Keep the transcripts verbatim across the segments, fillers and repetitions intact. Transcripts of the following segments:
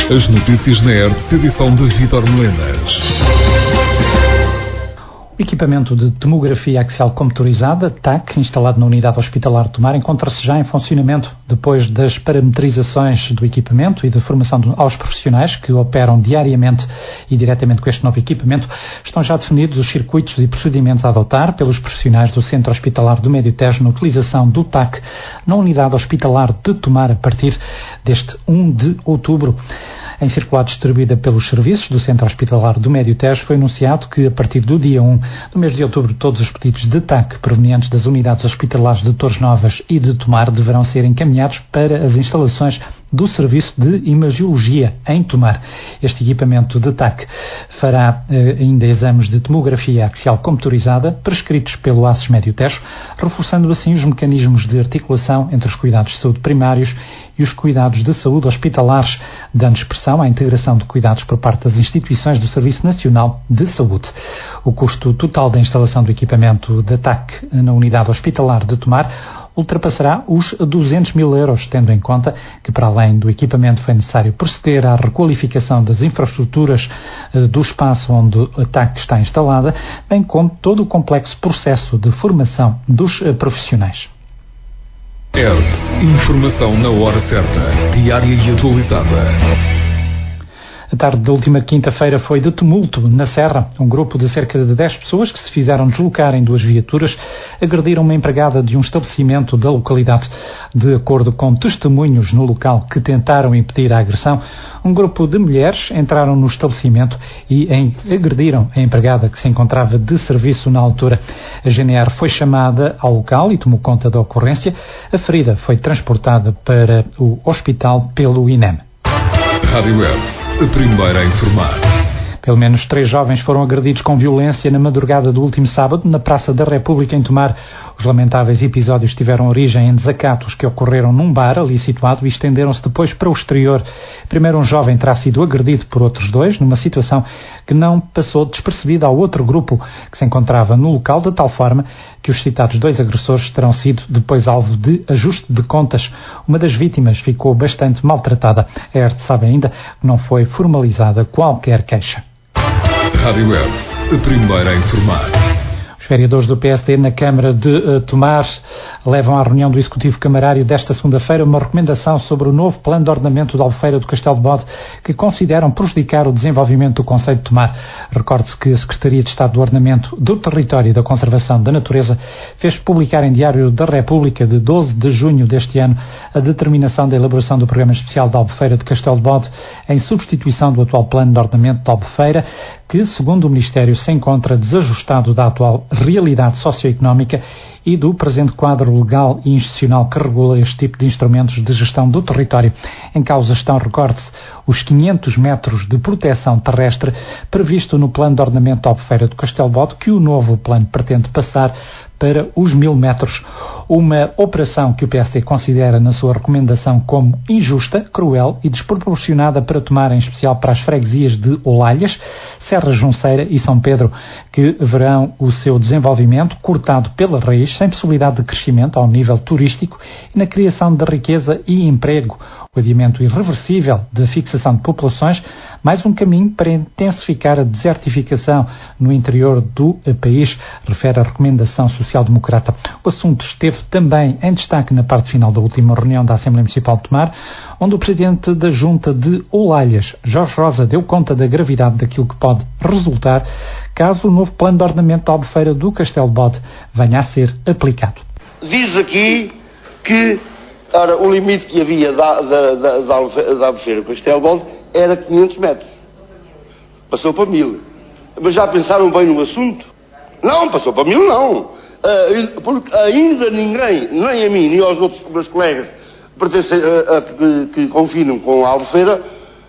As notícias na E R T, edição de Vítor Melenas. O equipamento de tomografia axial computadorizada, T A C, instalado na unidade hospitalar de Tomar, encontra-se já em funcionamento. Depois das parametrizações do equipamento e da formação aos profissionais que operam diariamente e diretamente com este novo equipamento, estão já definidos os circuitos e procedimentos a adotar pelos profissionais do Centro Hospitalar do Médio Tejo na utilização do T A C na unidade hospitalar de Tomar a partir deste primeiro de outubro. Em circular distribuída pelos serviços do Centro Hospitalar do Médio Tejo, foi anunciado que, a partir do dia primeiro do mês de outubro, todos os pedidos de T A C provenientes das unidades hospitalares de Torres Novas e de Tomar deverão ser encaminhados para as instalações do Serviço de Imagiologia em Tomar. Este equipamento de T A C fará eh, ainda exames de tomografia axial computadorizada prescritos pelo A C S Médio Tejo, reforçando assim os mecanismos de articulação entre os cuidados de saúde primários e os cuidados de saúde hospitalares, dando expressão à integração de cuidados por parte das instituições do Serviço Nacional de Saúde. O custo total da instalação do equipamento da T A C na unidade hospitalar de Tomar ultrapassará os duzentos mil euros, tendo em conta que, para além do equipamento, foi necessário proceder à requalificação das infraestruturas eh, do espaço onde a T A C está instalada, bem como todo o complexo processo de formação dos eh, profissionais. E R T, informação na hora certa, diária e atualizada. A tarde da última quinta-feira foi de tumulto na Serra. Um grupo de cerca de dez pessoas que se fizeram deslocar em duas viaturas agrediram uma empregada de um estabelecimento da localidade. De acordo com testemunhos no local que tentaram impedir a agressão, um grupo de mulheres entraram no estabelecimento e em, agrediram a empregada que se encontrava de serviço na altura. A G N R foi chamada ao local e tomou conta da ocorrência. A ferida foi transportada para o hospital pelo I N E M. Rádio E R T, a primeira a informar. Pelo menos três jovens foram agredidos com violência na madrugada do último sábado na Praça da República em Tomar. Os lamentáveis episódios tiveram origem em desacatos que ocorreram num bar ali situado e estenderam-se depois para o exterior. Primeiro um jovem terá sido agredido por outros dois, numa situação que não passou despercebida ao outro grupo que se encontrava no local, de tal forma que os citados dois agressores terão sido depois alvo de ajuste de contas. Uma das vítimas ficou bastante maltratada. A E R T sabe ainda que não foi formalizada qualquer queixa. Rádio E R T, a primeira a informar. Os vereadores do P S D na Câmara de uh, Tomar levam à reunião do Executivo Camarário desta segunda-feira uma recomendação sobre o novo plano de ordenamento da Albufeira do Castelo de Bode, que consideram prejudicar o desenvolvimento do concelho de Tomar. Recorde-se que a Secretaria de Estado do Ordenamento do Território e da Conservação da Natureza fez publicar em Diário da República de doze de junho deste ano a determinação da elaboração do Programa Especial da Albufeira de Castelo de Bode em substituição do atual plano de ordenamento da Albufeira, que, segundo o Ministério, se encontra desajustado da atual realidade socioeconómica e do presente quadro legal e institucional que regula este tipo de instrumentos de gestão do território. Em causa estão, recorde-se, os quinhentos metros de proteção terrestre previsto no plano de ordenamento da Albufeira do Castelo de Bode, que o novo plano pretende passar para os mil metros. Uma operação que o P S D considera na sua recomendação como injusta, cruel e desproporcionada para Tomar, em especial para as freguesias de Olalhas, Serra Junceira e São Pedro, que verão o seu desenvolvimento cortado pela raiz, sem possibilidade de crescimento ao nível turístico e na criação de riqueza e emprego. O adiamento irreversível da fixação de populações, mais um caminho para intensificar a desertificação no interior do país, refere a recomendação social-democrata. O assunto esteve também em destaque na parte final da última reunião da Assembleia Municipal de Tomar, onde o presidente da Junta de Olalhas, Jorge Rosa, deu conta da gravidade daquilo que pode resultar caso o novo plano de ordenamento da Albufeira do Castelo de Bode venha a ser aplicado. Diz aqui que ora, o limite que havia da, da, da, da Albufeira do Castelo de Bode era quinhentos metros. Passou para mil. Mas já pensaram bem no assunto? Não, passou para mil não. Uh, porque ainda ninguém, nem a mim, nem aos outros meus colegas pertencem, uh, uh, que, que confinam com a Albufeira,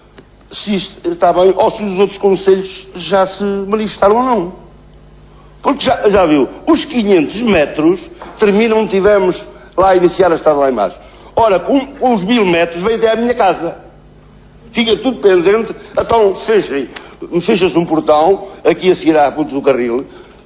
se isto está bem, ou se os outros conselhos já se manifestaram ou não. Porque já, já viu, os quinhentos metros terminam, tivemos lá a iniciar a estar lá embaixo. Ora, com, com os mil metros veio até à minha casa. Fica tudo pendente, então fecha, fecha-se um portão, aqui a seguir à ponte do Carril,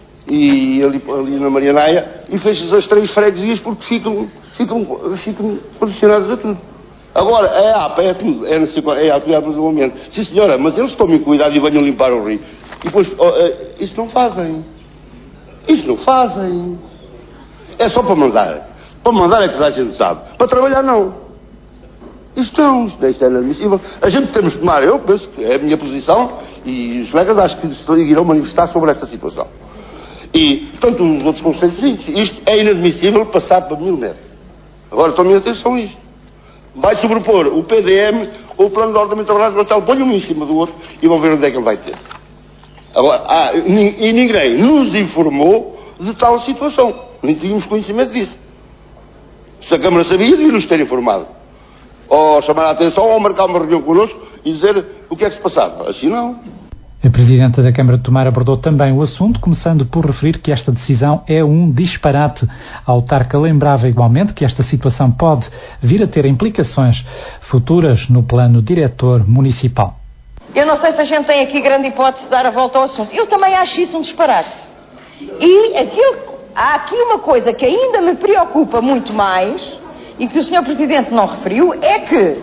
e ali, ali na Marianaia, e fecha-se as três freguesias porque ficam, ficam, ficam condicionadas a tudo. Agora, é a APA, é tudo, é, é a autoridade do desenvolvimento. Sim, senhora, mas eles tomem cuidado e venham limpar o rio. E depois, oh, isso não fazem. Isso não fazem. É só para mandar. Para mandar é que a gente sabe. Para trabalhar, não. Isto não, isto é inadmissível. A gente temos que tomar, eu penso que é a minha posição, e os colegas acho que se irão manifestar sobre esta situação. E, tanto os outros conselhos, isto é inadmissível passar para mil metros. Agora, tomem atenção a isto. Vai sobrepor o P D M ou o Plano de Ordenamento Rural, ponham um em cima do outro e vão ver onde é que ele vai ter. Agora, ah, e ninguém nos informou de tal situação. Nem tínhamos conhecimento disso. Se a Câmara sabia, devia nos ter informado. Ou chamar a atenção, ou marcar uma reunião connosco e dizer o que é que se passava. Assim não. A Presidenta da Câmara de Tomar abordou também o assunto, começando por referir que esta decisão é um disparate. A autarca lembrava igualmente que esta situação pode vir a ter implicações futuras no plano diretor municipal. Eu não sei se a gente tem aqui grande hipótese de dar a volta ao assunto. Eu também acho isso um disparate. E aquilo, há aqui uma coisa que ainda me preocupa muito mais, e que o senhor Presidente não referiu, é que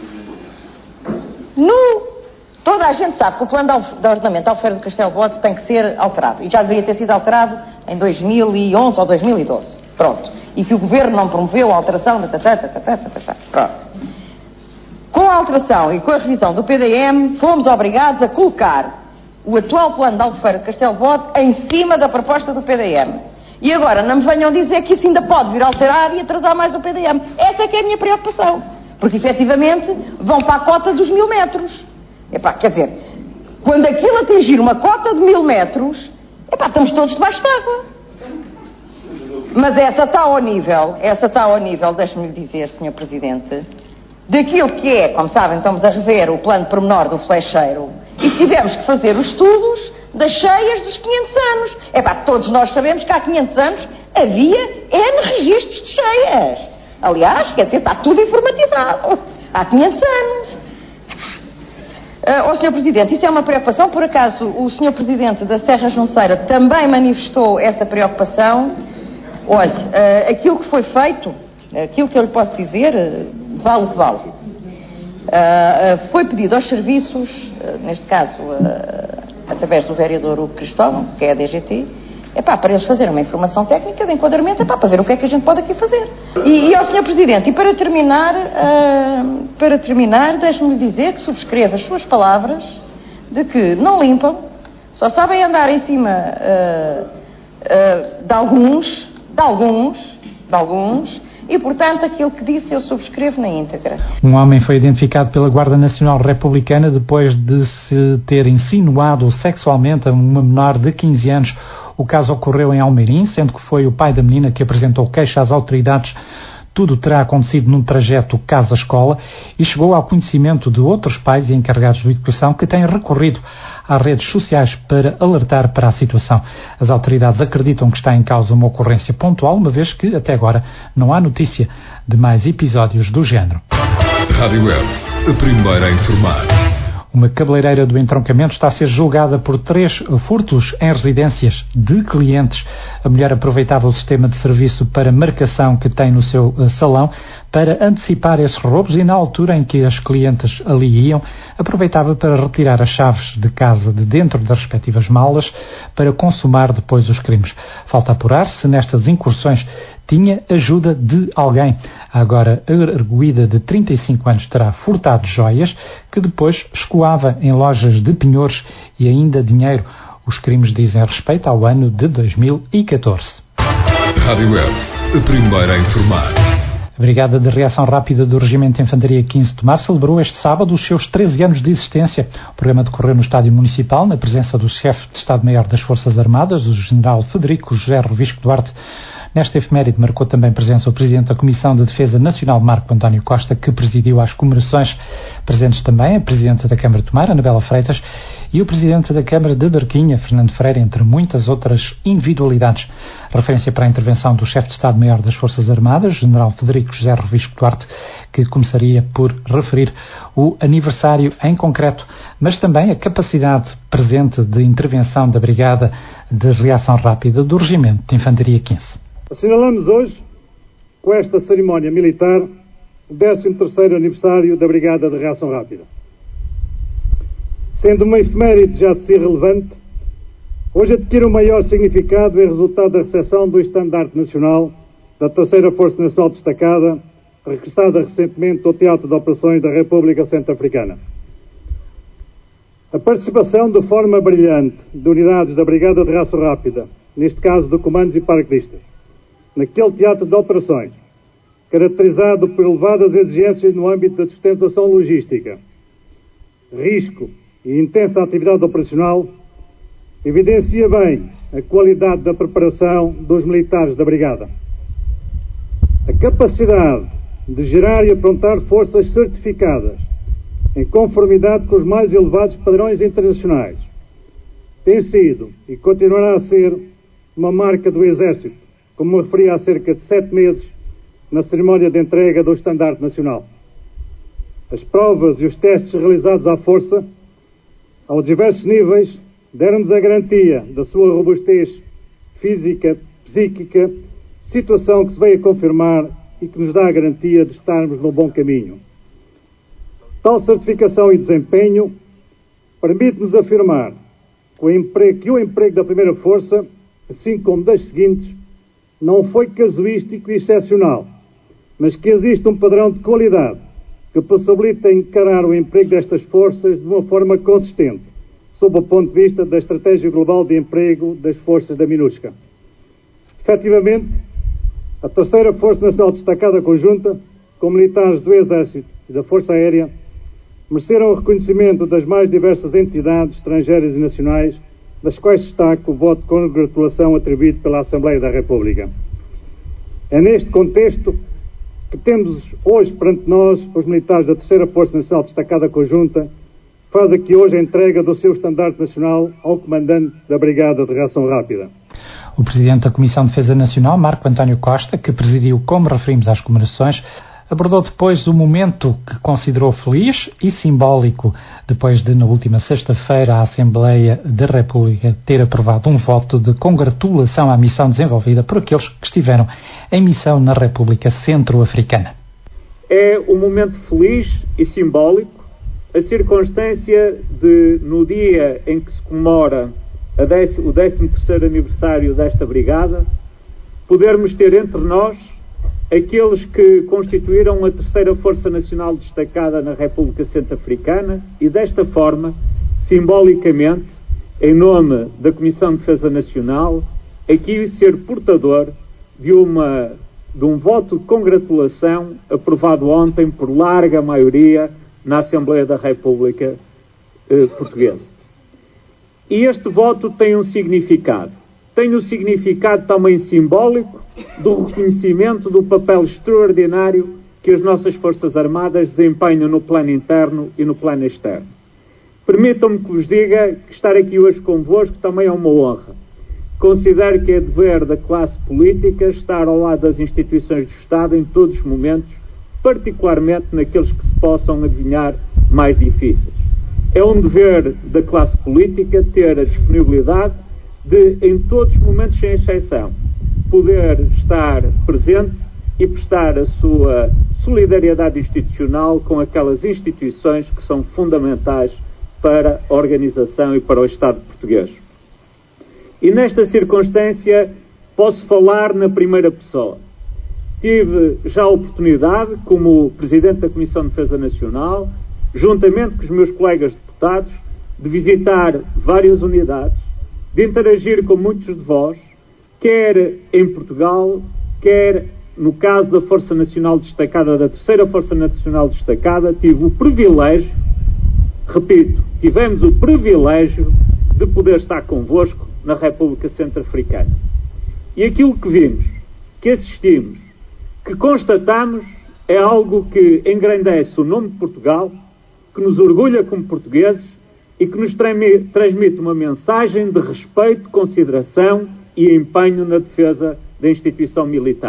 no... Toda a gente sabe que o plano de ordenamento da Albufeira do Castelo Bode tem que ser alterado. E já deveria ter sido alterado em dois mil e onze ou dois mil e doze. Pronto. E que o Governo não promoveu a alteração. Da, da, da, da, da, da, da. Pronto. Com a alteração e com a revisão do P D M, fomos obrigados a colocar o atual plano da Albufeira do Castelo Bode em cima da proposta do P D M. E agora não me venham dizer que isso ainda pode vir a alterar e atrasar mais o P D M. Essa é que é a minha preocupação. Porque, efetivamente, vão para a cota dos mil metros. Epá, quer dizer, quando aquilo atingir uma cota de mil metros, epá, estamos todos debaixo de água. Mas essa está ao nível, essa está ao nível, deixe-me lhe dizer, senhor Presidente, daquilo que é, como sabem, estamos a rever o plano pormenor do flecheiro, e tivemos que fazer os estudos das cheias dos quinhentos anos. Epá, todos nós sabemos que há quinhentos anos havia N registros de cheias. Aliás, quer dizer, está tudo informatizado. Há quinhentos anos. Uh, oh, senhor Presidente, isso é uma preocupação. Por acaso, o senhor Presidente da Serra Junceira também manifestou essa preocupação. Olha, uh, aquilo que foi feito, aquilo que eu lhe posso dizer, uh, vale o que vale. Uh, uh, foi pedido aos serviços, uh, neste caso, uh, através do vereador Hugo Cristóvão, que é a D G T, epá, para eles fazerem uma informação técnica de enquadramento, epá, para ver o que é que a gente pode aqui fazer. E, e ao senhor Presidente, e para terminar, uh, para terminar, deixe-me dizer que subscrevo as suas palavras de que não limpam, só sabem andar em cima uh, uh, de alguns, de alguns, de alguns, e, portanto, aquilo que disse eu subscrevo na íntegra. Um homem foi identificado pela Guarda Nacional Republicana depois de se ter insinuado sexualmente a uma menor de quinze anos. O caso ocorreu em Almeirim, sendo que foi o pai da menina que apresentou queixa às autoridades. Tudo terá acontecido num trajeto casa-escola e chegou ao conhecimento de outros pais e encarregados de educação que têm recorrido às redes sociais para alertar para a situação. As autoridades acreditam que está em causa uma ocorrência pontual, uma vez que, até agora, não há notícia de mais episódios do género. Rádio Web, a primeira a informar. Uma cabeleireira do entroncamento está a ser julgada por três furtos em residências de clientes. A mulher aproveitava o sistema de serviço para marcação que tem no seu salão para antecipar esses roubos e, na altura em que as clientes ali iam, aproveitava para retirar as chaves de casa de dentro das respectivas malas para consumar depois os crimes. Falta apurar se nestas incursões tinha ajuda de alguém. Agora, a arguida de trinta e cinco anos terá furtado joias que depois escoava em lojas de penhores e ainda dinheiro. Os crimes dizem respeito ao ano de dois mil e catorze. Rádio Web, a primeira a informar. A Brigada de Reação Rápida do Regimento de Infantaria quinze de Tomar celebrou este sábado os seus treze anos de existência. O programa decorreu no Estádio Municipal, na presença do chefe de Estado-Maior das Forças Armadas, o General Federico José Revisco Duarte. Nesta efeméride marcou também presença o Presidente da Comissão de Defesa Nacional, Marco António Costa, que presidiu as comemorações. Presentes também a Presidente da Câmara de Tomar, Anabela Freitas, e o Presidente da Câmara de Barquinha, Fernando Freire, entre muitas outras individualidades. Referência para a intervenção do chefe de Estado-Maior das Forças Armadas, General Federico José Revisco Duarte, que começaria por referir o aniversário em concreto, mas também a capacidade presente de intervenção da Brigada de Reação Rápida do Regimento de Infantaria quinze. Assinalamos hoje, com esta cerimónia militar, o décimo terceiro aniversário da Brigada de Reação Rápida. Sendo uma efeméride já de si relevante, hoje adquire um maior significado em resultado da recepção do Estandarte Nacional da terceira Força Nacional Destacada, regressada recentemente ao Teatro de Operações da República Centro-Africana. A participação de forma brilhante de unidades da Brigada de Reação Rápida, neste caso de comandos e paraquedistas, naquele teatro de operações, caracterizado por elevadas exigências no âmbito da sustentação logística, risco e intensa atividade operacional, evidencia bem a qualidade da preparação dos militares da Brigada. A capacidade de gerar e aprontar forças certificadas em conformidade com os mais elevados padrões internacionais tem sido e continuará a ser uma marca do Exército, como me referi há cerca de sete meses na cerimónia de entrega do Estandarte Nacional. As provas e os testes realizados à força, aos diversos níveis, deram-nos a garantia da sua robustez física, psíquica, situação que se veio a confirmar e que nos dá a garantia de estarmos no bom caminho. Tal certificação e desempenho permite-nos afirmar que o, emprego, que o emprego da primeira força, assim como das seguintes, não foi casuístico e excepcional, mas que existe um padrão de qualidade que possibilita encarar o emprego destas forças de uma forma consistente, sob o ponto de vista da estratégia global de emprego das forças da MINUSCA. Efetivamente, a terceira Força Nacional Destacada Conjunta, com militares do Exército e da Força Aérea, mereceram o reconhecimento das mais diversas entidades estrangeiras e nacionais, das quais destaco o voto de congratulação atribuído pela Assembleia da República. É neste contexto que temos hoje perante nós os militares da terceira Força Nacional Destacada Conjunta, que faz aqui hoje a entrega do seu estandarte nacional ao comandante da Brigada de Reação Rápida. O Presidente da Comissão de Defesa Nacional, Marco António Costa, que presidiu, como referimos, às comemorações, abordou depois o momento que considerou feliz e simbólico, depois de, na última sexta-feira, a Assembleia da República ter aprovado um voto de congratulação à missão desenvolvida por aqueles que estiveram em missão na República Centro-Africana. É um momento feliz e simbólico, a circunstância de, no dia em que se comemora a décimo, o décimo terceiro aniversário desta brigada, podermos ter entre nós aqueles que constituíram a terceira Força Nacional Destacada na República Centro-Africana e, desta forma, simbolicamente, em nome da Comissão de Defesa Nacional, aqui ser portador de, uma, de um voto de congratulação aprovado ontem por larga maioria na Assembleia da República eh, Portuguesa. E este voto tem um significado. Tem um significado também simbólico do reconhecimento do papel extraordinário que as nossas Forças Armadas desempenham no plano interno e no plano externo. Permitam-me que vos diga que estar aqui hoje convosco também é uma honra. Considero que é dever da classe política estar ao lado das instituições do Estado em todos os momentos, particularmente naqueles que se possam adivinhar mais difíceis. É um dever da classe política ter a disponibilidade de, em todos os momentos, sem exceção, poder estar presente e prestar a sua solidariedade institucional com aquelas instituições que são fundamentais para a organização e para o Estado português. E nesta circunstância posso falar na primeira pessoa. Tive já a oportunidade, como Presidente da Comissão de Defesa Nacional, juntamente com os meus colegas deputados, de visitar várias unidades, de interagir com muitos de vós, quer em Portugal, quer no caso da Força Nacional Destacada, da terceira Força Nacional Destacada, tive o privilégio, repito, tivemos o privilégio de poder estar convosco na República Centro-Africana. E aquilo que vimos, que assistimos, que constatamos, é algo que engrandece o nome de Portugal, que nos orgulha como portugueses e que nos transmite uma mensagem de respeito, consideração e empenho na defesa da instituição militar.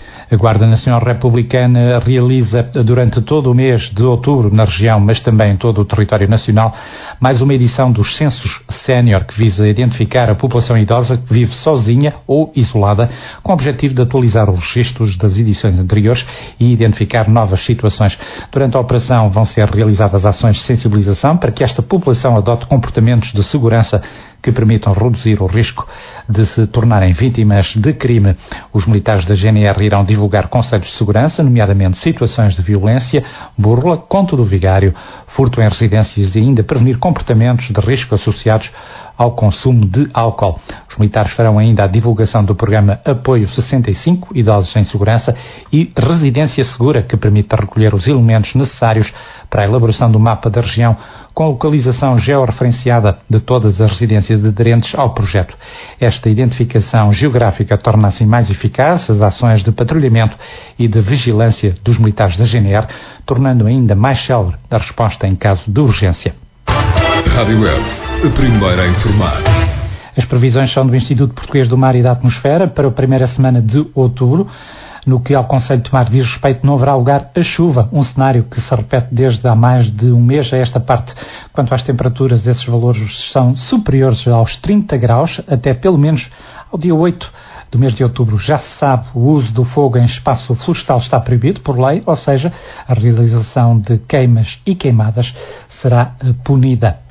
A Guarda Nacional Republicana realiza durante todo o mês de outubro na região, mas também em todo o território nacional, mais uma edição dos Censos Sénior, que visa identificar a população idosa que vive sozinha ou isolada, com o objetivo de atualizar os registros das edições anteriores e identificar novas situações. Durante a operação vão ser realizadas ações de sensibilização para que esta população adote comportamentos de segurança que permitam reduzir o risco de se tornarem vítimas de crime. Os militares da G N R irão divulgar conselhos de segurança, nomeadamente situações de violência, burla, conto do vigário, furto em residências e ainda prevenir comportamentos de risco associados ao consumo de álcool. Os militares farão ainda a divulgação do programa Apoio sessenta e cinco, Idosos em Segurança, e Residência Segura, que permite recolher os elementos necessários para a elaboração do mapa da região, com localização georreferenciada de todas as residências aderentes ao projeto. Esta identificação geográfica torna assim mais eficaz as ações de patrulhamento e de vigilância dos militares da G N R, tornando ainda mais célere a resposta em caso de urgência. Rádio Web, a primeira a informar. As previsões são do Instituto Português do Mar e da Atmosfera para a primeira semana de outubro. No que ao Concelho de Tomar diz respeito, não haverá lugar a chuva, um cenário que se repete desde há mais de um mês a esta parte. Quanto às temperaturas, esses valores são superiores aos trinta graus, até pelo menos ao dia oito do mês de outubro. Já se sabe, o uso do fogo em espaço florestal está proibido por lei, ou seja, a realização de queimas e queimadas será punida.